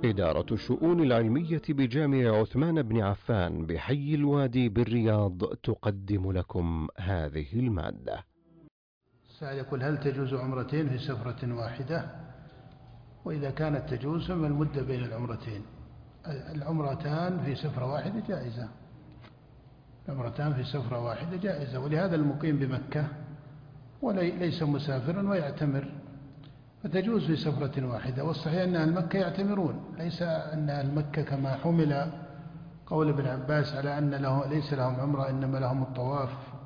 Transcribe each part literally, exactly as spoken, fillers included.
إدارة الشؤون العلمية بجامع عثمان بن عفان بحي الوادي بالرياض تقدم لكم هذه المادة. السائل يقول: هل تجوز عمرتين في سفرة واحدة؟ وإذا كانت تجوز فما المدة بين العمرتين؟ العمرتان في سفرة واحدة جائزة، العمرتان في سفرة واحدة جائزة، ولهذا المقيم بمكة وليس مسافرا ويعتمر فتجوز في سفرة واحدة. والصحيح أن أهل مكة يعتمرون، ليس أن أهل مكة كما حمل قول ابن عباس على أن له ليس لهم عمرة إنما لهم الطواف.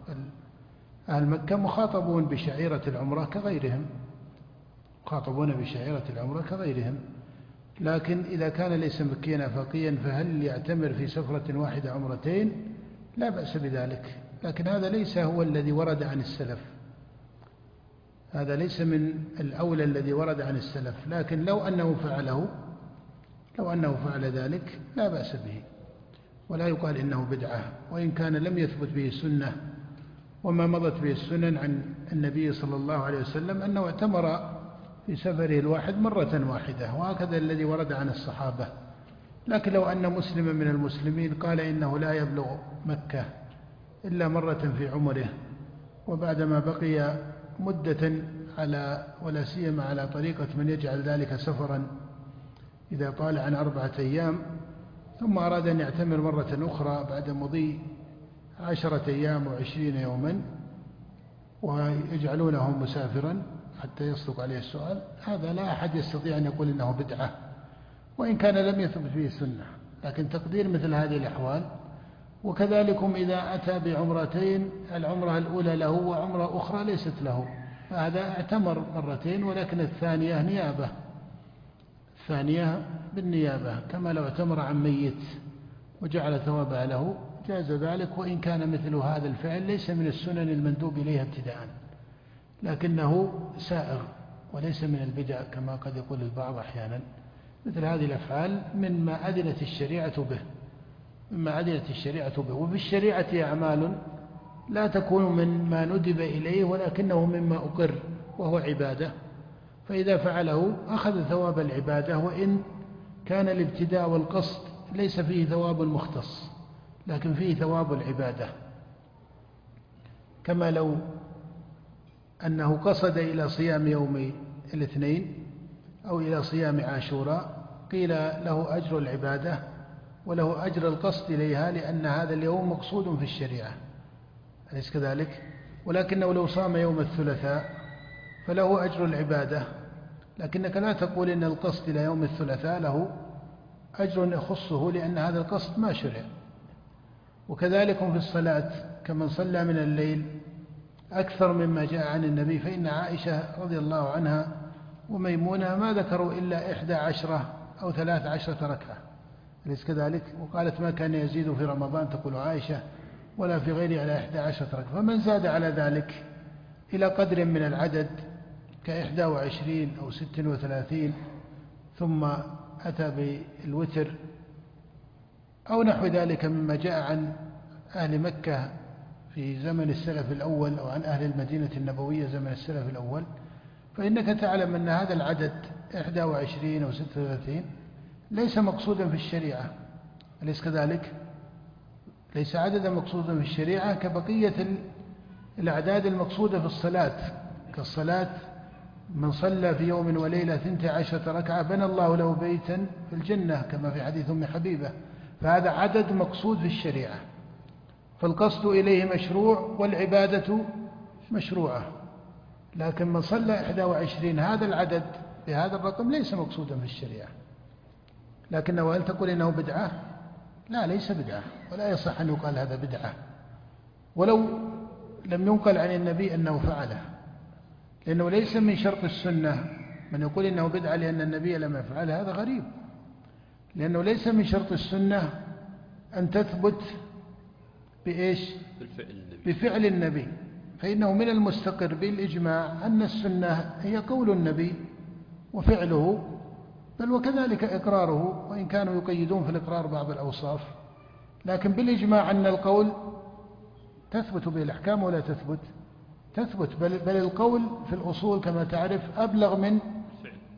أهل مكة مخاطبون بشعيرة العمرة كغيرهم، مخاطبون بشعيرة العمرة كغيرهم، لكن إذا كان ليس مكيا فقيا فهل يعتمر في سفرة واحدة عمرتين؟ لا بأس بذلك، لكن هذا ليس هو الذي ورد عن السلف، هذا ليس من الأولى الذي ورد عن السلف، لكن لو أنه فعله لو أنه فعل ذلك لا بأس به، ولا يقال إنه بدعة، وإن كان لم يثبت به السنة. وما مضت به السنن عن النبي صلى الله عليه وسلم أنه اعتمر في سفره الواحد مرة واحدة، وهكذا الذي ورد عن الصحابة. لكن لو أن مسلما من المسلمين قال إنه لا يبلغ مكة إلا مرة في عمره، وبعدما بقي مدة على ولا سيما على طريقة من يجعل ذلك سفرا إذا طال عن أربعة أيام، ثم أراد أن يعتمر مرة أخرى بعد مضي عشرة أيام وعشرين يوما ويجعلونه مسافرا حتى يصدق عليه السؤال، هذا لا أحد يستطيع أن يقول إنه بدعة، وإن كان لم يثبت به السنة. لكن تقدير مثل هذه الأحوال. وكذلكم إذا أتى بعمرتين، العمرة الأولى له وعمرة أخرى ليست له، فهذا اعتمر مرتين، ولكن الثانية نيابة، الثانية بالنيابة، كما لو اعتمر عن ميت وجعل ثوابها له جاز ذلك، وإن كان مثل هذا الفعل ليس من السنن المندوب إليها ابتداء، لكنه سائغ وليس من البدع كما قد يقول البعض أحيانا. مثل هذه الأفعال مما أذنت الشريعة به مما أذنت الشريعة به وفي الشريعة أعمال لا تكون من ما ندب إليه ولكنه مما أقر وهو عبادة، فإذا فعله أخذ ثواب العبادة، وإن كان الابتداء والقصد ليس فيه ثواب مختص لكن فيه ثواب العبادة، كما لو أنه قصد إلى صيام يوم الاثنين أو إلى صيام عاشوراء، قيل له أجر العبادة وله أجر القصد إليها، لأن هذا اليوم مقصود في الشريعة، أليس كذلك؟ ولكنه لو صام يوم الثلاثاء فله أجر العبادة، لكنك لا تقول إن القصد إلى يوم الثلاثاء له أجر يخصه، لأن هذا القصد ما شرع. وكذلك في الصلاة، كمن صلى من الليل أكثر مما جاء عن النبي، فإن عائشة رضي الله عنها وميمونة ما ذكروا إلا إحدى عشرة أو ثلاث عشرة ركعة، أليس كذلك؟ وقالت ما كان يزيد في رمضان، تقول عائشة، ولا في غيره على إحدى عشرة ركعة. فمن زاد على ذلك إلى قدر من العدد كإحدى وعشرين أو ست وثلاثين ثم أتى بالوتر أو نحو ذلك مما جاء عن أهل مكة في زمن السلف الأول أو عن أهل المدينة النبوية زمن السلف الأول، فإنك تعلم أن هذا العدد إحدى وعشرين أو ست وثلاثين ليس مقصودا في الشريعة، أليس كذلك؟ ليس عددا مقصودا في الشريعة كبقية الأعداد المقصودة في الصلاة، كالصلاة من صلى في يوم وليلة ثنتي عشرة ركعة بنى الله له بيتا في الجنة، كما في حديث أم حبيبة، فهذا عدد مقصود في الشريعة، فالقصد إليه مشروع والعبادة مشروعة. لكن من صلى إحدى وعشرين هذا العدد بهذا الرقم ليس مقصودا في الشريعة، لكنه هل تقول إنه بدعة؟ لا، ليس بدعة، ولا يصح أن يقال هذا بدعة ولو لم ينقل عن النبي أنه فعله، لأنه ليس من شرط السنة. من يقول إنه بدعة لأن النبي لم يفعل هذا غريب، لأنه ليس من شرط السنة أن تثبت بإيش؟ بفعل النبي، فإنه من المستقر بالإجماع أن السنة هي قول النبي وفعله، بل وكذلك إقراره، وإن كانوا يقيدون في الإقرار بعض الأوصاف، لكن بالإجماع أن القول تثبت به الأحكام ولا تثبت تثبت بل, بل القول في الأصول كما تعرف أبلغ من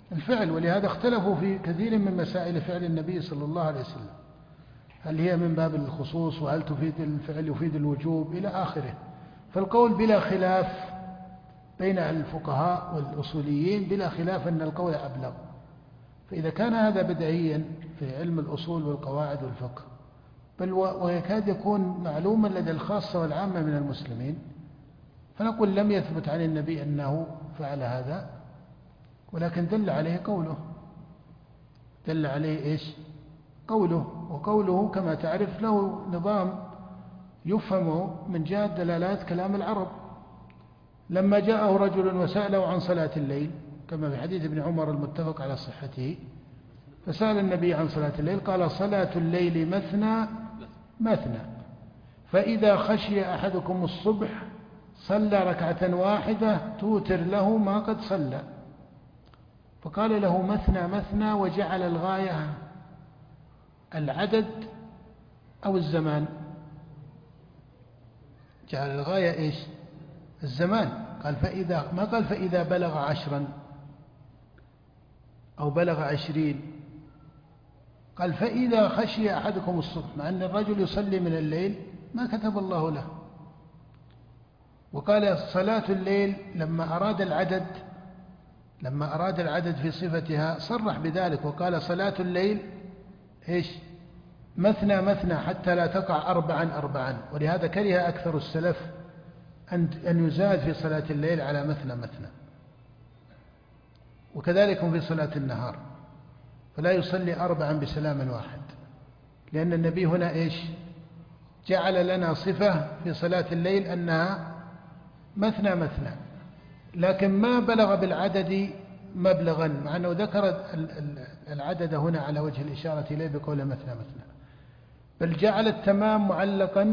الفعل، ولهذا اختلفوا في كثير من مسائل فعل النبي صلى الله عليه وسلم، هل هي من باب الخصوص وهل تفيد الفعل يفيد الوجوب إلى آخره. فالقول بلا خلاف بين الفقهاء والأصوليين بلا خلاف أن القول أبلغ. فإذا كان هذا بدعيا في علم الأصول والقواعد والفقه، بل ويكاد يكون معلوما لدى الخاصة والعامة من المسلمين، فنقول لم يثبت عن النبي أنه فعل هذا، ولكن دل عليه قوله، دل عليه إيش؟ قوله. وقوله كما تعرف له نظام يفهم من جهة دلالات كلام العرب. لما جاءه رجل وسأله عن صلاة الليل كما في حديث ابن عمر المتفق على صحته، فسأل النبي عن صلاة الليل قال: صلاة الليل مثنى مثنى، فإذا خشي أحدكم الصبح صلى ركعة واحدة توتر له ما قد صلى. فقال له: مثنى مثنى، وجعل الغاية العدد أو الزمان، جعل الغاية إيش؟ الزمان. قال فإذا، ما قال فإذا بلغ عشرا أو بلغ عشرين، قال فإذا خشي أحدكم الصبح، مع أن الرجل يصلي من الليل ما كتب الله له. وقال صلاة الليل لما أراد العدد، لما أراد العدد في صفتها صرح بذلك وقال صلاة الليل إيش؟ مثنى مثنى، حتى لا تقع أربعا أربعا. ولهذا كره أكثر السلف أن يزاد في صلاة الليل على مثنى مثنى، وكذلك في صلاة النهار، فلا يصلي أربعا بسلام واحد، لأن النبي هنا إيش؟ جعل لنا صفة في صلاة الليل أنها مثنى مثنى، لكن ما بلغ بالعدد مبلغا، مع أنه ذكر العدد هنا على وجه الإشارة إليه بقول مثنى مثنى، بل جعل التمام معلقا،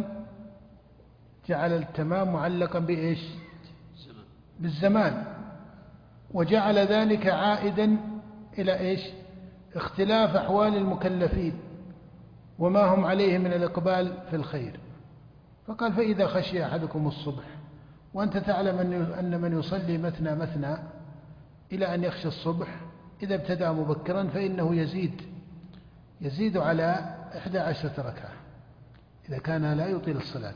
جعل التمام معلقا بإيش؟ بالزمان، وجعل ذلك عائدا إلى إيش؟ اختلاف أحوال المكلفين وما هم عليه من الإقبال في الخير. فقال فإذا خشي أحدكم الصبح، وأنت تعلم أن من يصلي مثنى مثنى إلى أن يخشى الصبح إذا ابتدأ مبكرا فإنه يزيد يزيد على إحدى عشرة ركعة إذا كان لا يطيل الصلاة.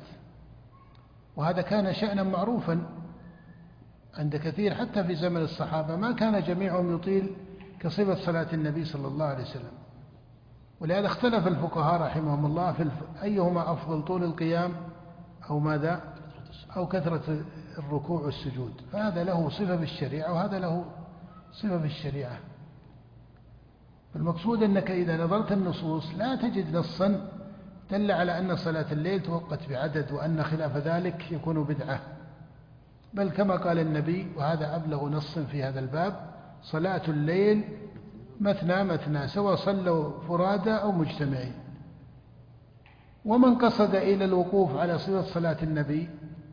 وهذا كان شأنا معروفا عند كثير حتى في زمن الصحابة، ما كان جميعهم يطيل كصفة صلاة النبي صلى الله عليه وسلم. ولهذا اختلف الفقهاء رحمهم الله في أيهما أفضل، طول القيام أو ماذا أو كثرة الركوع والسجود. فهذا له صفة في الشريعة وهذا له صفة في الشريعة. المقصود أنك إذا نظرت النصوص لا تجد نصا دل على أن صلاة الليل توقت بعدد، وأن خلاف ذلك يكون بدعة، بل كما قال النبي، وهذا أبلغ نص في هذا الباب: صلاة الليل مثنى مثنى، سواء صلوا فرادى أو مجتمعين. ومن قصد إلى الوقوف على صفة صلاة النبي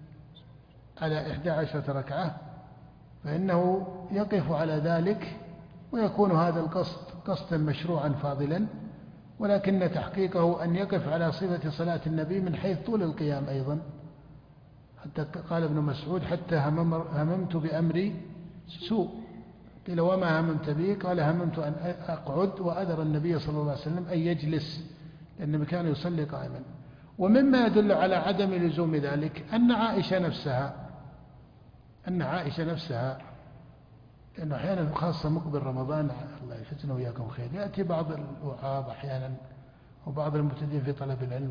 على إحدى عشرة ركعة فإنه يقف على ذلك، ويكون هذا القصد قصدا مشروعا فاضلا، ولكن تحقيقه أن يقف على صفة صلاة النبي من حيث طول القيام أيضا. حتى قال ابن مسعود: حتى هممت بأمري سوء. قيل: وما هممت به؟ قال: هممت أن أقعد وأذر النبي صلى الله عليه وسلم أن يجلس، لأنه كان يصلي قائما. ومما يدل على عدم لزوم ذلك أن عائشة نفسها أن عائشة نفسها لأنه أحيانا خاصة مقبل رمضان، الله يفتنا وإياكم خير، يأتي بعض الوعاظ أحيانا وبعض المبتدئين في طلب العلم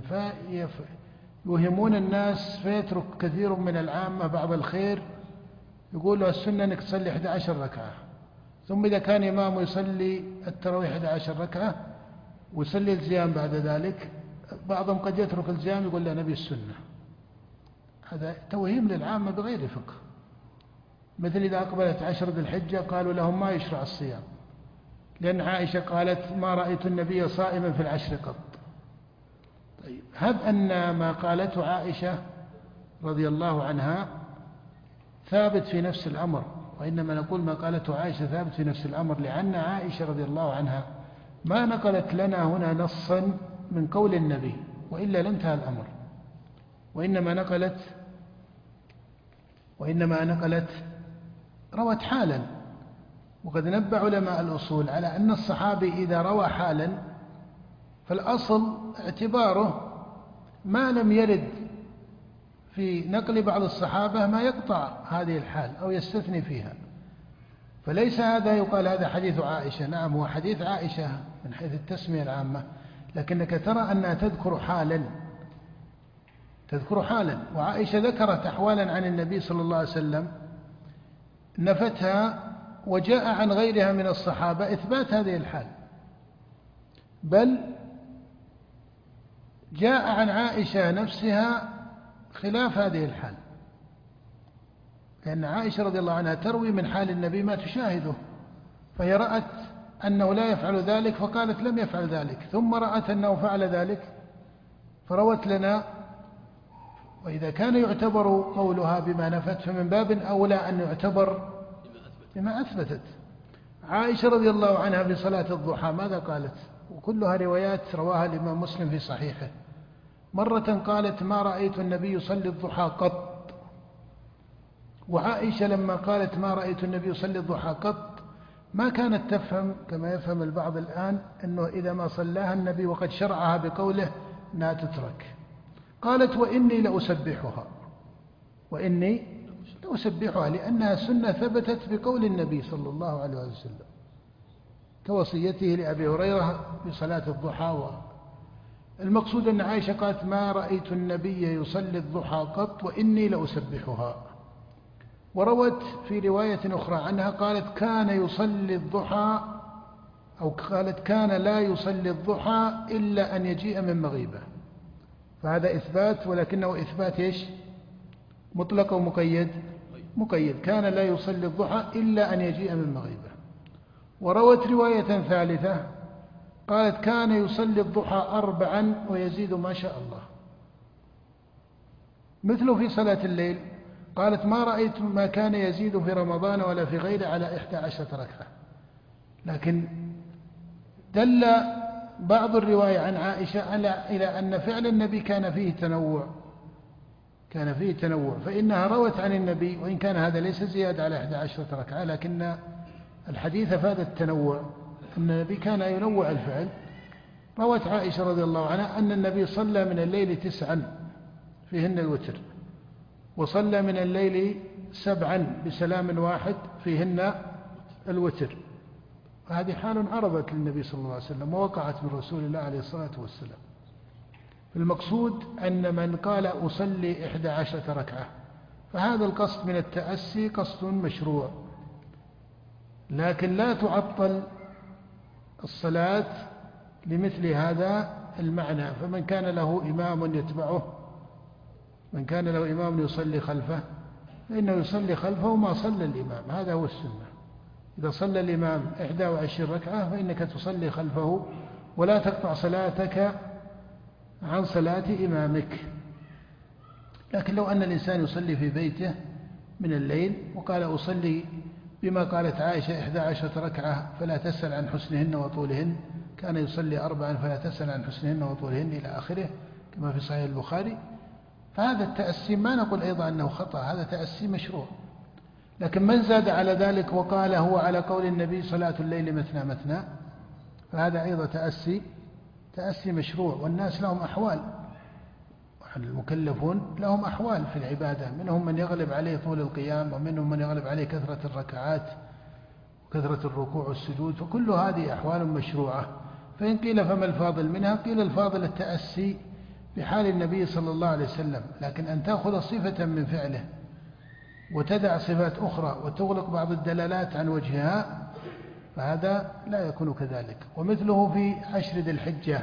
فيوهمون الناس، فيترك كثير من العامة بعض الخير، يقول له السنة أنك تصلي إحدى عشرة ركعة، ثم إذا كان إمامه يصلي التراويح إحدى عشرة ركعة ويصلي الزيام بعد ذلك، بعضهم قد يترك الزيام يقول له نبي السنة. هذا توهيم للعامة بغير فقه. مثل إذا أقبلت عشر ذي الحجة قالوا لهم ما يشرع الصيام، لأن عائشة قالت: ما رأيت النبي صائما في العشر قط. طيب، هب أن ما قالته عائشة رضي الله عنها ثابت في نفس الأمر، وإنما نقول ما قالته عائشة ثابت في نفس الأمر لأن عائشة رضي الله عنها ما نقلت لنا هنا نصا من قول النبي، وإلا لانتهى الأمر، وإنما نقلت وإنما نقلت روت حالا وقد نبه علماء الأصول على أن الصحابي إذا روى حالا فالأصل اعتباره ما لم يرد في نقل بعض الصحابة ما يقطع هذه الحال أو يستثني فيها. فليس هذا يقال هذا حديث عائشة، نعم هو حديث عائشة من حيث التسمية العامة، لكنك ترى أنها تذكر حالا تذكر حالا وعائشة ذكرت أحوالا عن النبي صلى الله عليه وسلم نفتها، وجاء عن غيرها من الصحابة إثبات هذه الحال، بل جاء عن عائشة نفسها خلاف هذه الحال، لأن عائشة رضي الله عنها تروي من حال النبي ما تشاهده، فهي رأت أنه لا يفعل ذلك فقالت لم يفعل ذلك، ثم رأت أنه فعل ذلك فروت لنا. وإذا كان يعتبر قولها بما نفت فمن باب أولى أن يعتبر بما أثبتت. عائشة رضي الله عنها في صلاة الضحى ماذا قالت؟ وكلها روايات رواها الإمام مسلم في صحيحه. مرة قالت ما رأيت النبي يصلي الضحى قط، وعائشة لما قالت ما رأيت النبي يصلي الضحى قط ما كانت تفهم كما يفهم البعض الآن أنه إذا ما صلاها النبي وقد شرعها بقوله لا تترك. قالت وإني لأسبحها وإني لأسبحها لأنها سنة ثبتت بقول النبي صلى الله عليه وسلم كوصيته لأبي هريرة بصلاة الضحى. المقصود أن عائشة قالت ما رأيت النبي يصلي الضحى قط وإني لأسبحها. وروت في رواية أخرى عنها قالت كان يصلي الضحى أو قالت كان لا يصلي الضحى إلا أن يجيء من مغيبة. فهذا إثبات، ولكنه إثبات إيش؟ مطلق ومقيد؟ مقيد. كان لا يصلي الضحى إلا أن يجيء من مغيبة. وروت رواية ثالثة قالت كان يصلي الضحى أربعا ويزيد ما شاء الله، مثل في صلاة الليل قالت ما رأيت ما كان يزيد في رمضان ولا في غيره على إحدى عشرة ركعة. لكن دل بعض الرواية عن عائشة إلى أن فعل النبي كان فيه تنوع كان فيه تنوع فإنها روت عن النبي، وإن كان هذا ليس زيادة على إحدى عشرة ركعة، لكن الحديث فاد التنوع أن النبي كان ينوع الفعل. روت عائشة رضي الله عنها أن النبي صلى من الليل تسعا فيهن الوتر، وصلى من الليل سبعا بسلام واحد فيهن الوتر. وهذه حال عرضت للنبي صلى الله عليه وسلم ووقعت من رسول الله عليه الصلاة والسلام. المقصود أن من قال أصلي إحدى عشرة ركعة فهذا القصد من التأسي قصد مشروع، لكن لا تعطل الصلاة لمثل هذا المعنى. فمن كان له إمام يتبعه من كان له إمام يصلي خلفه فإنه يصلي خلفه ما صلى الإمام، هذا هو السنة. إذا صلى الإمام إحدى وعشرين ركعة فإنك تصلي خلفه ولا تقطع صلاتك عن صلاة إمامك. لكن لو أن الإنسان يصلي في بيته من الليل وقال أصلي بما قالت عائشة إحدى عشرة ركعة فلا تسأل عن حسنهن وطولهن، كان يصلي أربعا فلا تسأل عن حسنهن وطولهن إلى آخره كما في صحيح البخاري، فهذا التأسي ما نقول أيضا أنه خطأ، هذا تأسي مشروع. لكن من زاد على ذلك وقال هو على قول النبي صلاة الليل مثنى مثنى فهذا أيضا تأسي تأسي مشروع. والناس لهم أحوال، المكلفون لهم أحوال في العبادة، منهم من يغلب عليه طول القيام ومنهم من يغلب عليه كثرة الركعات وكثرة الركوع والسجود، فكل هذه أحوال مشروعة. فإن قيل فما الفاضل منها؟ قيل الفاضل التأسي بحال النبي صلى الله عليه وسلم، لكن أن تأخذ صفة من فعله وتدع صفات أخرى وتغلق بعض الدلالات عن وجهها فهذا لا يكون كذلك. ومثله في عشر ذي الحجة،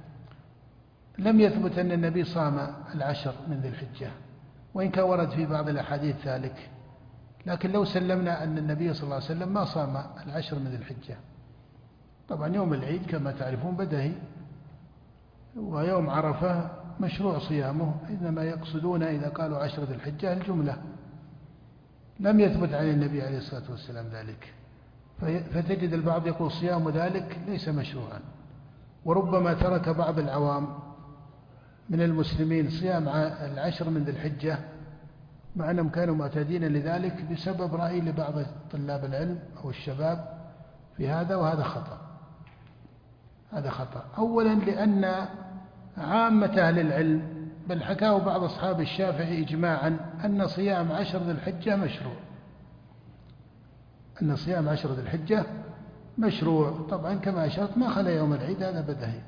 لم يثبت أن النبي صام العشر من ذي الحجة، وإن كان ورد في بعض الأحاديث ذلك، لكن لو سلمنا أن النبي صلى الله عليه وسلم ما صام العشر من ذي الحجة، طبعا يوم العيد كما تعرفون بدهي، ويوم عرفة مشروع صيامه، إنما يقصدون إذا قالوا عشر ذي الحجة الجملة، لم يثبت عن النبي عليه الصلاة والسلام ذلك، فتجد البعض يقول صيام ذلك ليس مشروعا. وربما ترك بعض العوام من المسلمين صيام العشر من ذي الحجة مع أنهم كانوا معتادين لذلك بسبب رأي لبعض طلاب العلم أو الشباب في هذا، وهذا خطأ. هذا خطأ. أولا لأن عامة أهل العلم، بل حكاه بعض أصحاب الشافعي إجماعا، أن صيام عشر ذي الحجة مشروع. أن صيام عشر ذي الحجة مشروع، طبعا كما أشرت ما خلا يوم العيد، هذا بدهي،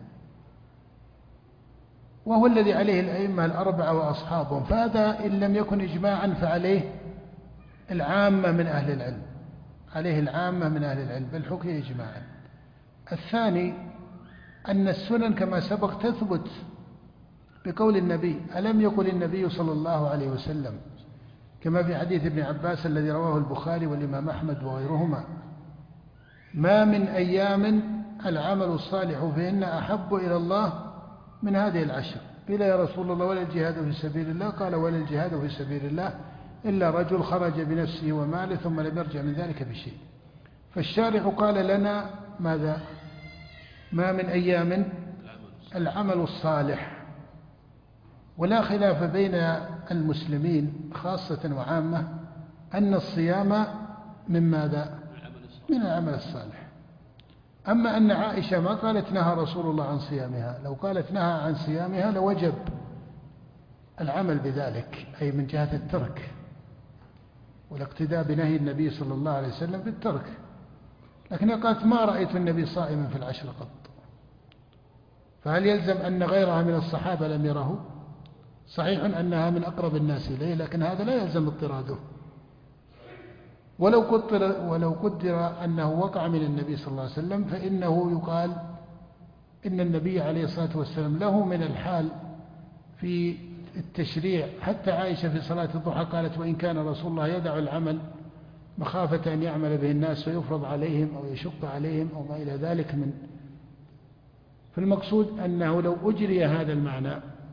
وهو الذي عليه الأئمة الأربعة وأصحابهم. فهذا إن لم يكن إجماعا فعليه العامة من أهل العلم، عليه العامة من أهل العلم، بل حكي إجماعا. الثاني أن السنن كما سبق تثبت بقول النبي. ألم يقل النبي صلى الله عليه وسلم كما في حديث ابن عباس الذي رواه البخاري والإمام أحمد وغيرهما: ما من أيام العمل الصالح فيهن أحب إلى الله من هذه العشر. قيل يا رسول الله ولا الجهاد في سبيل الله؟ قال ولا الجهاد في سبيل الله إلا رجل خرج بنفسه وماله ثم لم يرجع من ذلك بشيء. فالشارع قال لنا ماذا؟ ما من أيام العمل الصالح. ولا خلاف بين المسلمين خاصة وعامة أن الصيام من ماذا؟ من العمل الصالح. أما أن عائشة ما قالت نهى رسول الله عن صيامها، لو قالت نهى عن صيامها لوجب العمل بذلك، أي من جهة الترك والاقتداء بنهي النبي صلى الله عليه وسلم في الترك. لكن قالت ما رأيت النبي صائما في العشر قط. فهل يلزم أن غيرها من الصحابة لم يره؟ صحيح أنها من أقرب الناس إليه، لكن هذا لا يلزم اضطراده. ولو قدر, ولو قدر أنه وقع من النبي صلى الله عليه وسلم فإنه يقال إن النبي عليه الصلاة والسلام له من الحال في التشريع. حتى عائشة في صلاة الضحى قالت وإن كان رسول الله يدع العمل مخافة أن يعمل به الناس ويفرض عليهم أو يشق عليهم أو ما إلى ذلك من. فالمقصود أنه لو أجري هذا المعنى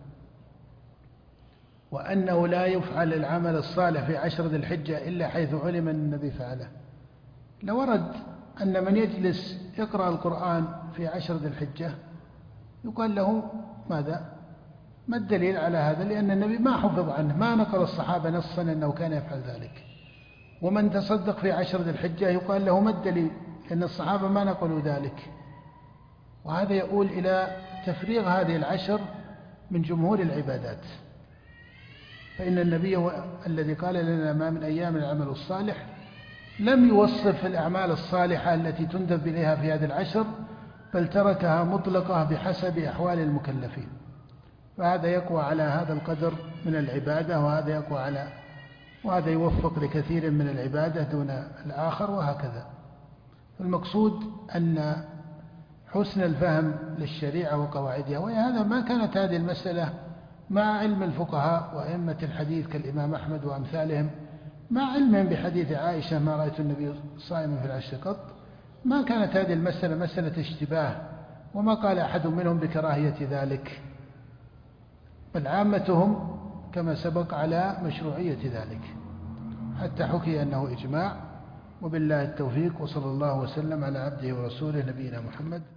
وأنه لا يفعل العمل الصالح في عشر ذي الحجة إلا حيث علم أن النبي فعله، لورد أن من يجلس يقرأ القرآن في عشر ذي الحجة يقال له ماذا؟ ما الدليل على هذا؟ لأن النبي ما حفظ عنه، ما نقل الصحابة نصا أنه كان يفعل ذلك. ومن تصدق في عشر ذي الحجة يقال له ما الدليل؟ لأن الصحابة ما نقلوا ذلك. وهذا يقول إلى تفريغ هذه العشر من جمهور العبادات. فإن النبي هو الذي قال لنا ما من أيام العمل الصالح، لم يوصف الأعمال الصالحة التي تندب إليها في هذه العشر، بل تركها مطلقة بحسب أحوال المكلفين. فهذا يقوى على هذا القدر من العبادة، وهذا يقوى على وهذا يوفق لكثير من العبادة دون الآخر، وهكذا. المقصود أن حسن الفهم للشريعة وقواعدها. وهذا ما كانت هذه المسألة مع علم الفقهاء وأئمة الحديث كالإمام أحمد وأمثالهم، مع علمهم بحديث عائشة ما رأيت النبي صائما في العشر قط، ما كانت هذه المسألة مسألة اشتباه، وما قال أحد منهم بكراهية ذلك، بل عامتهم كما سبق على مشروعية ذلك، حتى حكي أنه إجماع. وبالله التوفيق، وصلى الله وسلم على عبده ورسوله نبينا محمد.